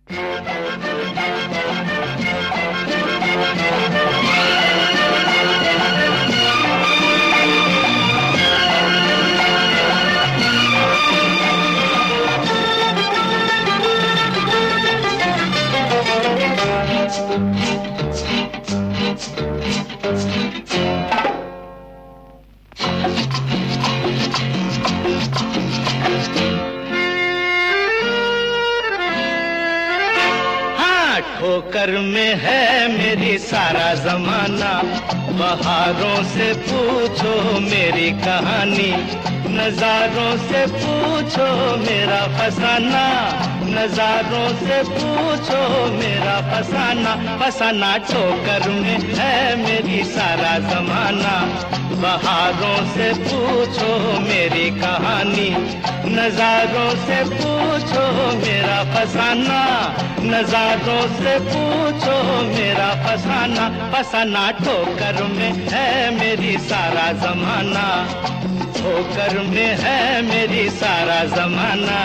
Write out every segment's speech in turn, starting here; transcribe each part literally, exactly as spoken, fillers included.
ठोकर में है मेरी सारा जमाना, बहारों से पूछो मेरी कहानी, नजारों से पूछो मेरा फसाना, नजारों से पूछो मेरा फसाना, फसाना ठोकर में है मेरी सारा जमाना, बहारों से पूछो मेरी कहानी, नजारों से पूछो मेरा फसाना, नजारों से पूछो मेरा फसाना, फसाना ठोकर में है मेरी सारा जमाना, ठोकर में है मेरी सारा जमाना।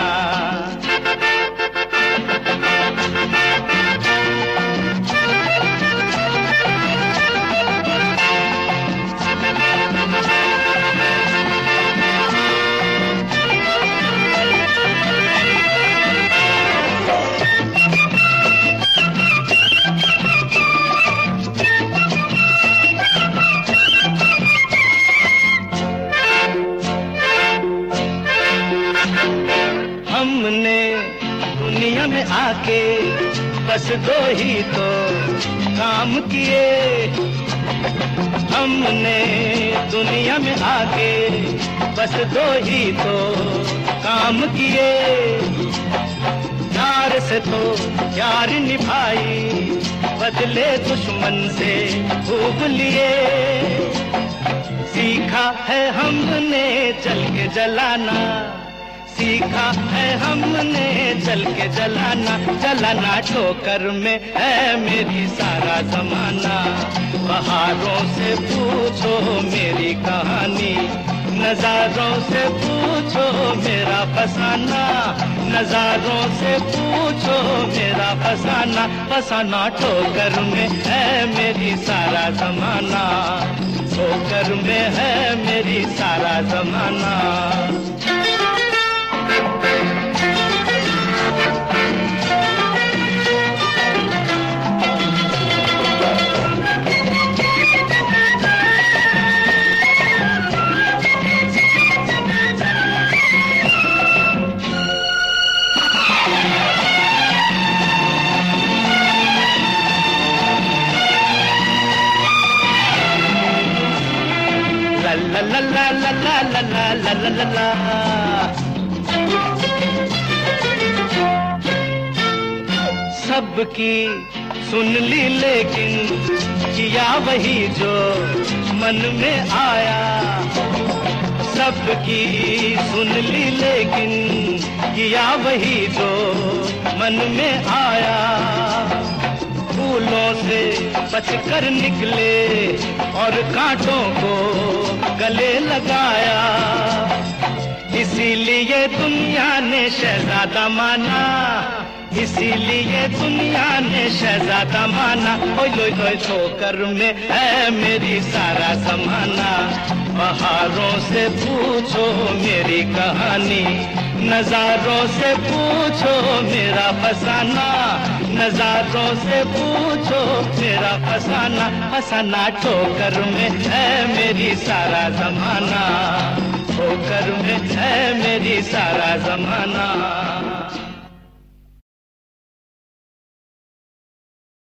हमने दुनिया में आके बस दो ही तो काम किए, हमने दुनिया में आके बस दो ही तो काम किए, प्यार से तो प्यार निभाई, बदले दुश्मन से खूब लिए, सीखा है हमने चल के जलाना, सीखा है हमने चल के जलाना, जलाना ठोकर में है मेरी सारा जमाना, बहारों से पूछो मेरी कहानी, नजारों से पूछो मेरा फसाना, नजारों से पूछो मेरा फसाना, फसाना ठोकर में है मेरी सारा जमाना, ठोकर में है मेरी सारा जमाना। La la la la la la la la la la, सबकी सुन ली लेकिन किया वही जो मन में आया, सबकी सुन ली लेकिन किया वही जो मन में आया, फूलों से बचकर निकले और कांटों को गले लगाया, इसीलिए दुनिया ने शहजादा माना, इसीलिए दुनिया ने शहजादा माना, ओए ओए ओए ठोकर में है मेरी सारा जमाना, बहारों से पूछो मेरी कहानी, नजारों से पूछो मेरा फसाना, नजारों से पूछो मेरा फसाना, फसाना ठोकर में है मेरी सारा जमाना, ठोकर में है मेरी सारा जमाना।